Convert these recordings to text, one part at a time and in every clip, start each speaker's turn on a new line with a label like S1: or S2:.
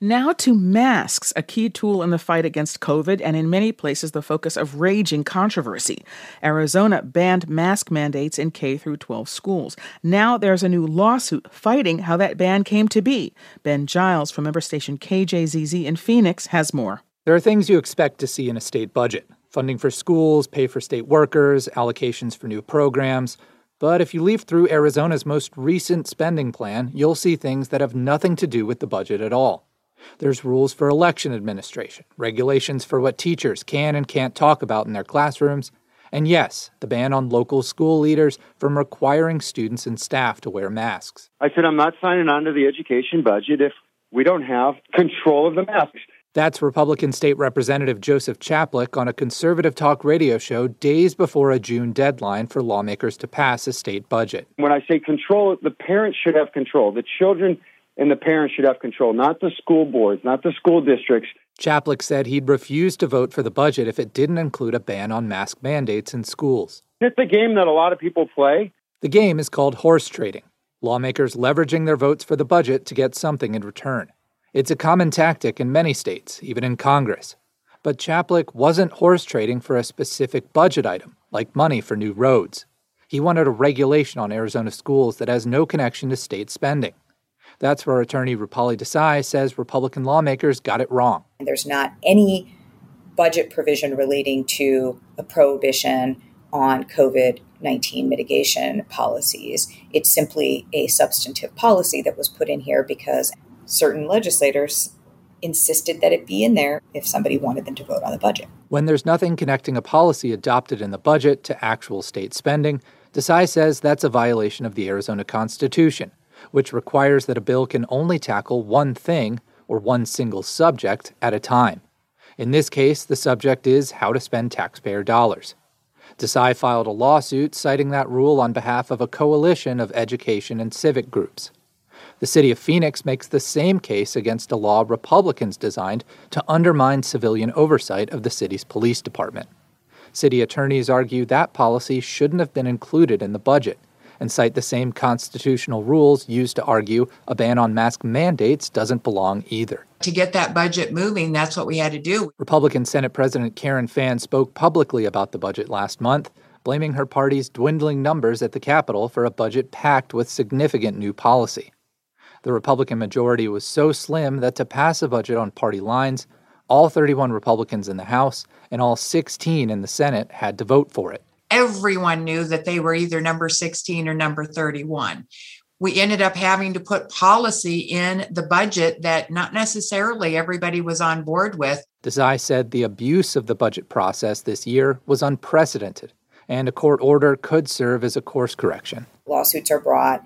S1: Now to masks, a key tool in the fight against COVID and in many places the focus of raging controversy. Arizona banned mask mandates in K through 12 schools. Now there's a new lawsuit fighting how that ban came to be. Ben Giles from member station KJZZ in Phoenix has more.
S2: There are things you expect to see in a state budget. Funding for schools, pay for state workers, allocations for new programs. But if you leaf through Arizona's most recent spending plan, you'll see things that have nothing to do with the budget at all. There's rules for election administration, regulations for what teachers can and can't talk about in their classrooms, and yes, the ban on local school leaders from requiring students and staff to wear masks.
S3: I said I'm not signing on to the education budget if we don't have control of the masks.
S2: That's Republican State Representative Joseph Chaplik on a conservative talk radio show days before a June deadline for lawmakers to pass a state budget.
S3: When I say control, the parents should have control. The children and the parents should have control, not the school boards, not the school districts.
S2: Chaplik said he'd refuse to vote for the budget if it didn't include a ban on mask mandates in schools.
S3: It's a game that a lot of people play.
S2: The game is called horse trading, lawmakers leveraging their votes for the budget to get something in return. It's a common tactic in many states, even in Congress. But Chaplik wasn't horse trading for a specific budget item, like money for new roads. He wanted a regulation on Arizona schools that has no connection to state spending. That's where attorney Rupali Desai says Republican lawmakers got it wrong.
S4: There's not any budget provision relating to a prohibition on COVID-19 mitigation policies. It's simply a substantive policy that was put in here because certain legislators insisted that it be in there if somebody wanted them to vote on the budget.
S2: When there's nothing connecting a policy adopted in the budget to actual state spending, Desai says that's a violation of the Arizona Constitution, which requires that a bill can only tackle one thing or one single subject at a time. In this case, the subject is how to spend taxpayer dollars. Desai filed a lawsuit citing that rule on behalf of a coalition of education and civic groups. The city of Phoenix makes the same case against a law Republicans designed to undermine civilian oversight of the city's police department. City attorneys argue that policy shouldn't have been included in the budget, and cite the same constitutional rules used to argue a ban on mask mandates doesn't belong either.
S5: To get that budget moving, that's what we had to do.
S2: Republican Senate President Karen Fann spoke publicly about the budget last month, blaming her party's dwindling numbers at the Capitol for a budget packed with significant new policy. The Republican majority was so slim that to pass a budget on party lines, all 31 Republicans in the House and all 16 in the Senate had to vote for it.
S5: Everyone knew that they were either number 16 or number 31. We ended up having to put policy in the budget that not necessarily everybody was on board with.
S2: Desai said the abuse of the budget process this year was unprecedented, and a court order could serve as a course correction.
S4: Lawsuits are brought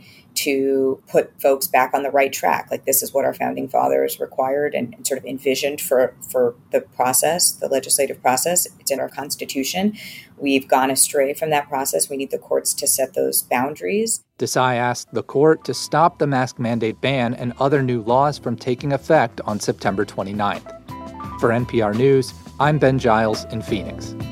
S4: to put folks back on the right track. Like, this is what our founding fathers required and sort of envisioned for the process, the legislative process. It's in our Constitution. We've gone astray from that process. We need the courts to set those boundaries.
S2: Desai asked the court to stop the mask mandate ban and other new laws from taking effect on September 29th. For NPR News, I'm Ben Giles in Phoenix.